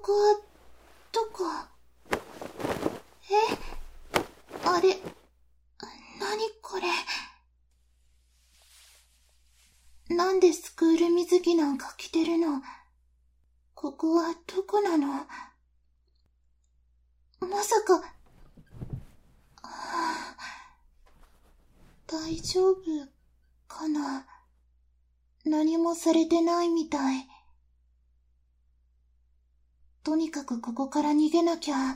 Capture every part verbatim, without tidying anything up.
こは、どこ？え？あれ、なにこれ。なんでスクール水着なんか着てるの？ここはどこなの？まさか、はあ、大丈夫かな？何もされてないみたい。とにかくここから逃げなきゃ。あ、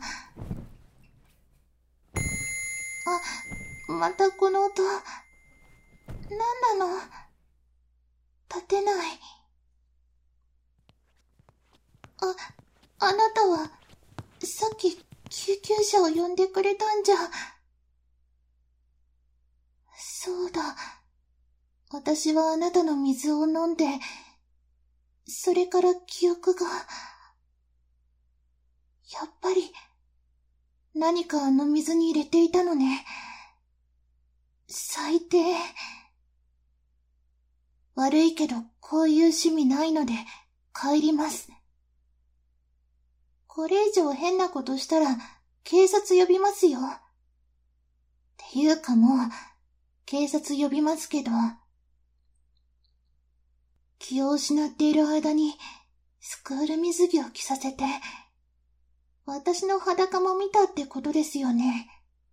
またこの音。なんなの？立てない。あ、あなたは、さっき救急車を呼んでくれたんじゃ。そうだ。私はあなたの水を飲んで、それから記憶が、やっぱり、何かあの水に入れていたのね。最低。悪いけど、こういう趣味ないので、帰ります。これ以上変なことしたら、警察呼びますよ。っていうかもう、警察呼びますけど、気を失っている間に、スクール水着を着させて、私の裸も見たってことですよね。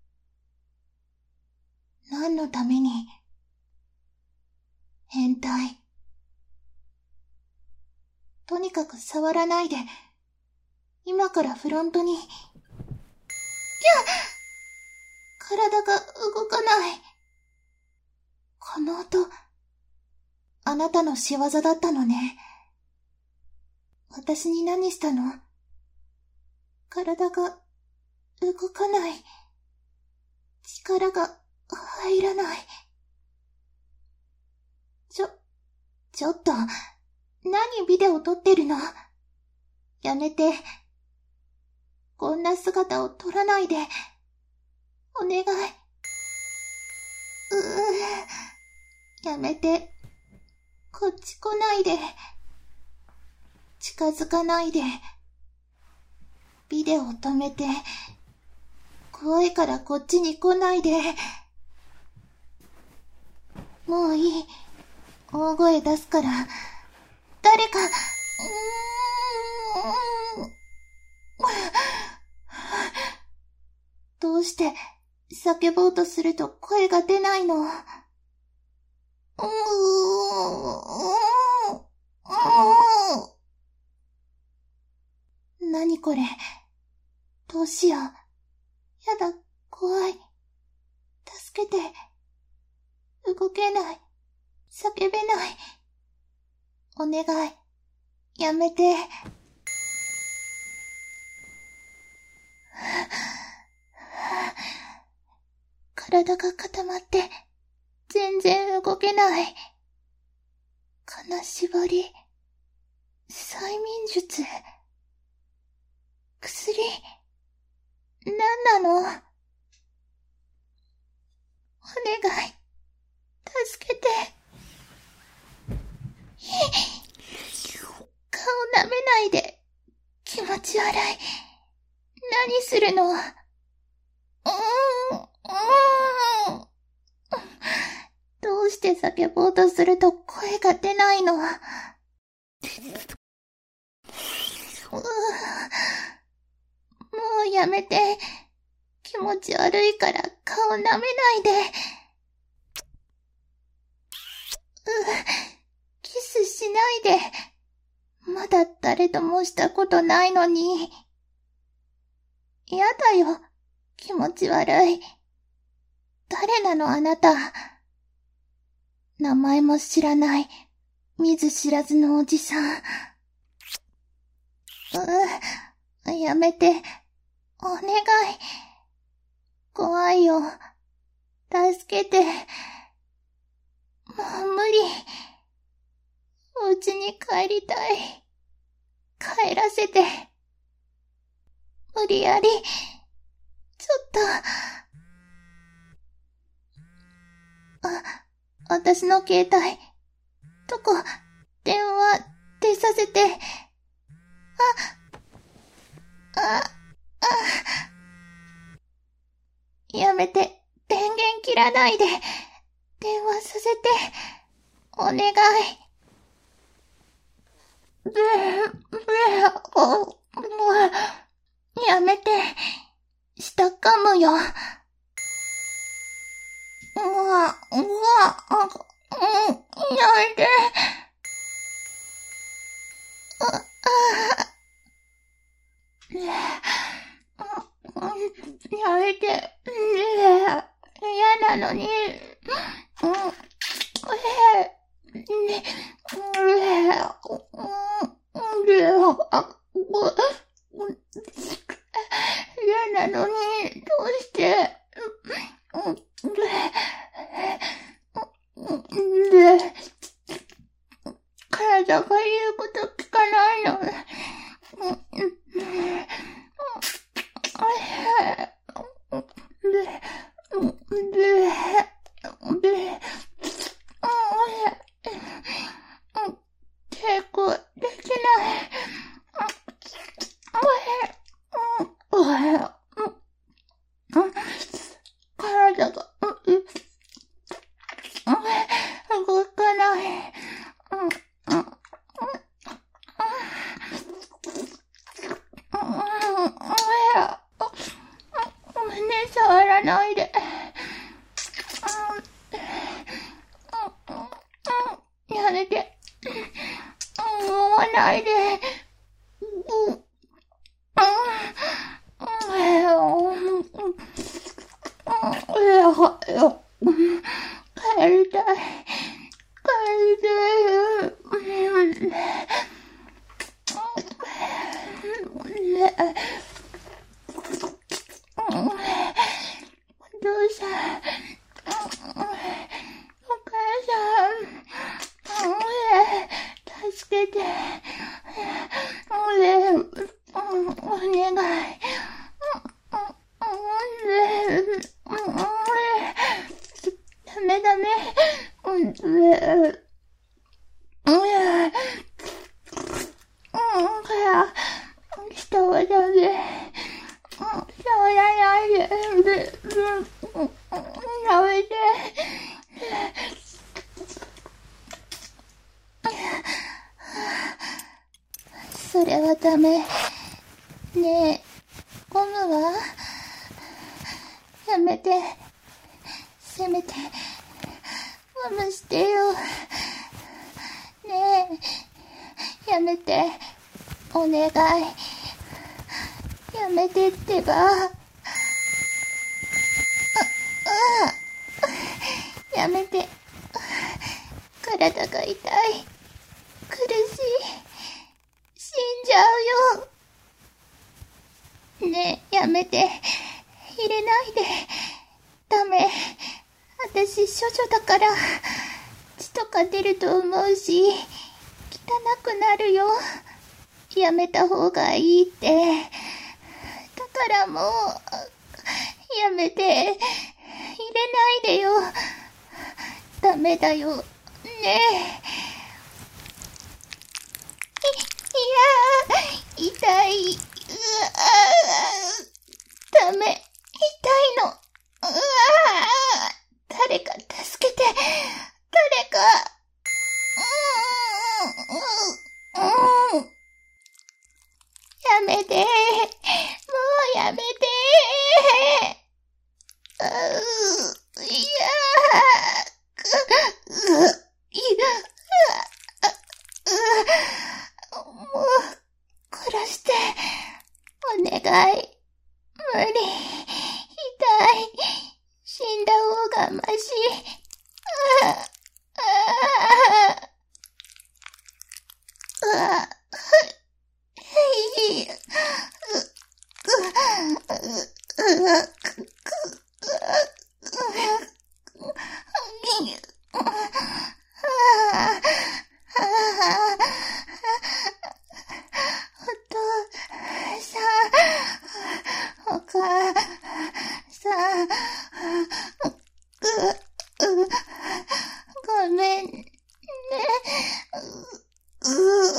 何のために？変態。とにかく触らないで、今からフロントに。キャッ！体が動かない。この音、あなたの仕業だったのね。私に何したの？体が動かない。力が入らない。ちょ、ちょっと、何ビデオ撮ってるの？やめて。こんな姿を撮らないで。お願い。うー、やめて。こっち来ないで。近づかないで。ビデオ止めて。怖いからこっちに来ないで。もういい。大声出すから。誰か、うーん。どうして叫ぼうとすると声が出ないの？うーん。何これ？どうしよう。やだ、怖い。助けて。動けない。叫べない。お願い。やめて。体が固まって、全然動けない。金縛り。催眠術。薬。何なの？お願い。助けて。顔舐めないで。気持ち悪い。何するの？うーん、うーん。どうして叫ぼうとすると声が出ないの？うー、もうやめて。気持ち悪いから顔舐めないで。うー、キスしないで。まだ誰ともしたことないのに。やだよ。気持ち悪い。誰なのあなた。名前も知らない。見ず知らずのおじさん。うー、やめて。お願い。怖いよ。助けて。もう無理。お家に帰りたい。帰らせて。無理やり。ちょっと。あ、私の携帯。どこ？電話出させて。あ、 らないで、電話させて、お願い。ブー、ブー、お、もう、やめて、下噛むよ。うわ、うわ、うん、やめて。あ、あ、やめて。嫌なのに。うん。嫌なのに、どうして。体が言うこと聞かないの。抵抗できない。体が動かない。胸触らないで。やめて。思わないで。帰りたい。帰りたい。お父さん、お母さん、助けて。俺、お願い。ダメダメ。人はダメ。触らないで。やめて。それはダメ。ねえ、ゴムはやめて。せめて、ゴムしてよ。ねえ、やめて。お願い。やめてってば。あ、あ、やめて。体が痛い。苦しい。死んじゃうよ。ねえ、やめて。入れないで。ダメ。私、処女だから、血とか出ると思うし、汚くなるよ。やめた方がいいって。だからもう、やめて。入れないでよ。ダメだよ。ねえ。い、いやー、痛い。うわー、ダメ。痛いの。うわー、誰か助けて。誰か。うーん、うーん。やめて。もうやめて。うー、いやー、う、う、いや、う、もう、殺して。お願い。無理。痛い。死んだ方がまし。ああ、ああ、うわ、いい、う、う、う、う、ごめんね。う、う、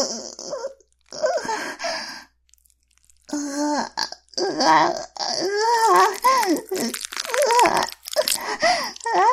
うわ、うわ、うわ、うわ、うわ、